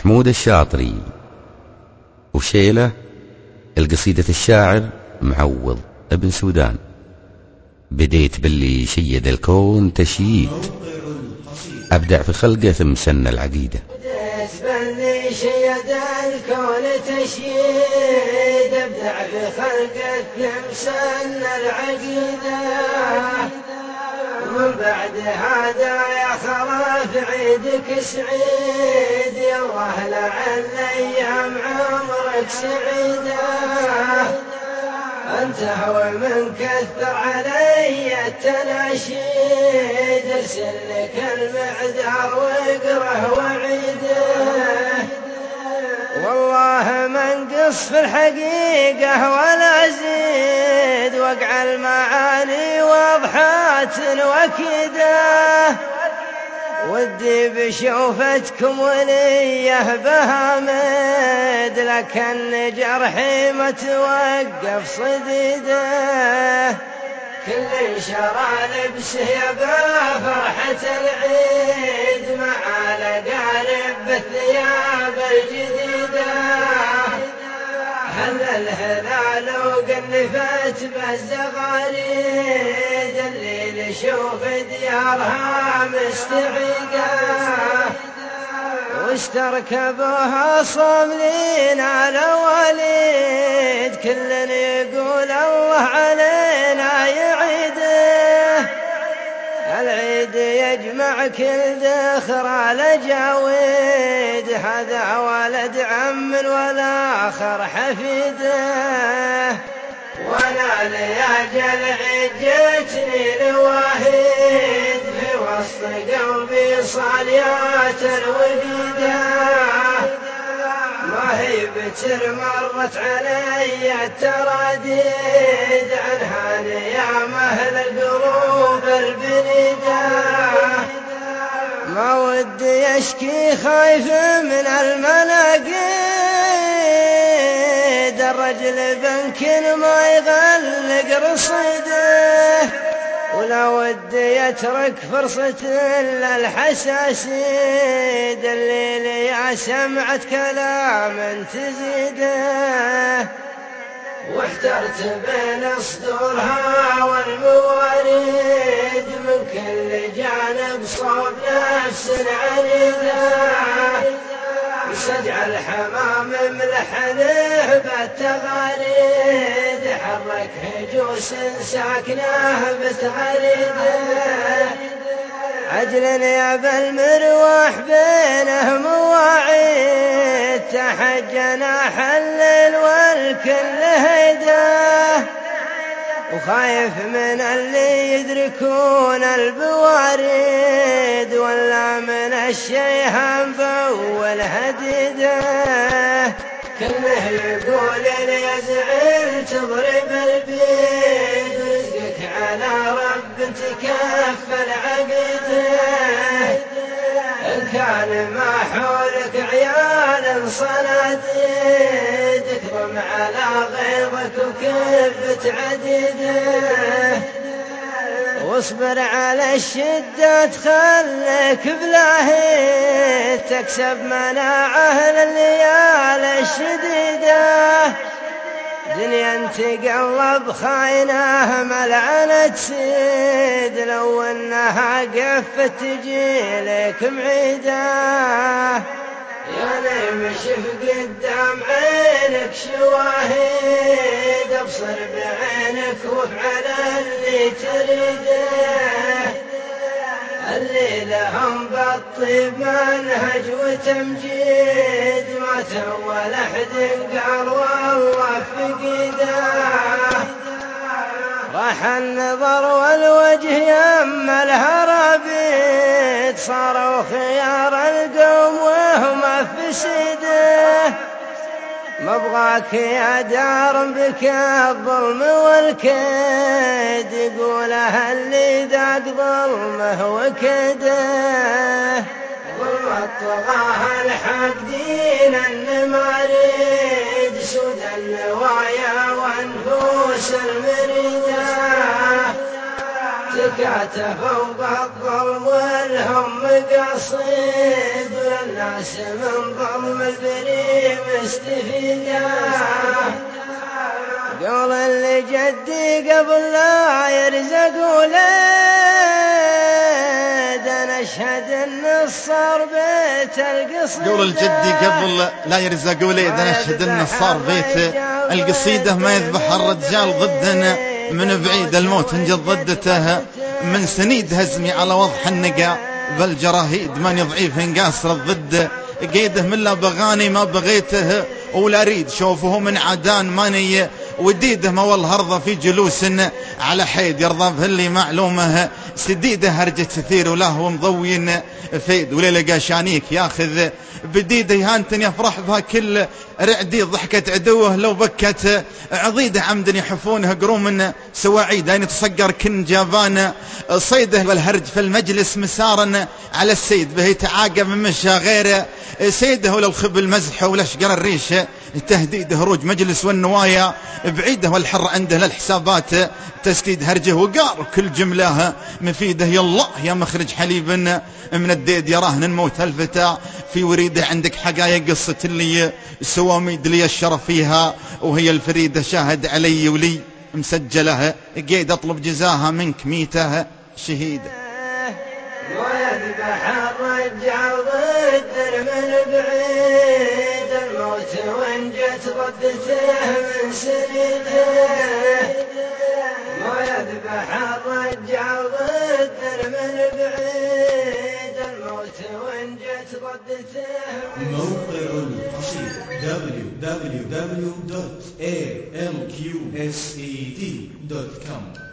محمود الشاطري وشيله القصيدة الشاعر معوض ابن سودان. بديت باللي شيد الكون تشييد، أبدع في خلقه ثم سن العقيدة. بديت باللي شيد الكون تشييد، أبدع في خلقه ثم سن العقيدة. ومن بعد هذا يا خلاف عيدك سعيد، يا الله لعل أيام عمرك سعيدة. انت ومن كثر علي التناشيد، ارسل لك المعذار واقره وعيده. والله ما انقص في الحقيقة ولا زيد، وقع المعاني واضحات وكده. ودي بشوفتكم وليه بهامد، لكن جرحي ما توقف صديده. كل شرى لبسه يبا فرحة العيد، مع الأقارب بالثياب الجديدة. هل الهلال وقنفت بالزغاريد، الليل شوف ديارها مستعيدة. واستركبوها صاملين على وليد، كل يقول الله علينا يعيده. العيد يجمع كل ذخر على جاويد، هذا ولد عم والآخر حفيده. وانا لياجل عيد جيتني لواهيد، في وسط قلبي صاليات الوقيده. ما هي بتر مرت علي التراديد، عنها نيام اهل القلوب البريده. ما ودي اشكي خايف من المناقيد، الرجل بمكن ما يغلق رصيده. ولا ودي يترك فرصة للحساسيد، الليل يا سمعت كلام تزيده. واحترت بين صدورها والمواريد، من كل جانب صوب نفس عنيده. سجع الحمام ملحنه بالتغاريد، حرك هجوس ساكنه بتغريده. عجل يا بالمروح بينه مواعيد، تحت جناح الليل والكل هيده. وخايف من اللي يدركون البواريد، ولا من الشيهان بول هديده. كله يقول لي زعل تضرب البيد، رزقك على رب تكفل عقيده. إن كان ما حولك عيال صناديد، اكظم على غيظك وكف تعديده. واصبر على الشدة تخليك بلاهي، تكسب مناعة لليالي الشديدة. دنيا تقلب خاينه ملعنة سيد، لو انها قفت تجيلك معيده. يا نيم شف قدام عينك شواهد، ابصر بعينك وافعل اللي تريده. اللي لهم بالطيب منهج وتمجيد، ما تول احد قال والله فقيده. راح النظر والوجه يم الهرابيد، صاروا خيار القوم وهم افسده. مبغاك يا دار بك الظلم والكيد، يقوله اللي ذاق ظلمه وكده. ظلم الطغاة الحاقدين النماريد، سود النوايا والنفوس المريده. تكاتف فوق الظلم والهم قصيد والناس من ظلم البريء مستفيدا قول اللي جدي قبل لا يرزق ولد أنا أشهد أن الصار بيت القصيدة قول الجدي قبل لا يرزق ولد أنا أشهد أن الصار بيت القصيدة ما يذبح الرجال ضدنا من بعيد الموت انجد ضدته من سنيد هزمي على وضح النقا بالجراهيد ماني ضعيف قاصر الضد قيده من لا بغاني ما بغيته ولا أريد شوفه من عدان ماني وديده ما والله ارضى في جلوس على حيد يرضى به اللي معلومه سديده هرجة كثير ولا هو مضوين فيد وليلة قاشانيك ياخذ بديده يهانتني افرح بها كل رعدي ضحكت عدوه لو بكت عضيده عمد يحفونه قروم سواعيد يعني تصقر كن جابان صيده والهرج في المجلس مسارا على السيد به يتعاقب من مشى غيره سيده ولا الخب المزح ولا شقر الريش تهديد هروج مجلس والنوايا بعيده والحر عنده للحسابات تسديد هرجه وقار كل جمله مفيده يلا يا مخرج حليب من الديد يراهن الموت الفتى في وريده عندك حقايق قصة اللي سواميد لي الشرف فيها وهي الفريدة شاهد علي ولي مسجلها قيد اطلب جزاها منك ميتها شهيدة ويذبح الرجال ضد من بعيد الموت وان جت ردته من سنيده ويذبح الرجال ضد من بعيد الموت وان جت ردته موقع القصيد www.alqsed.com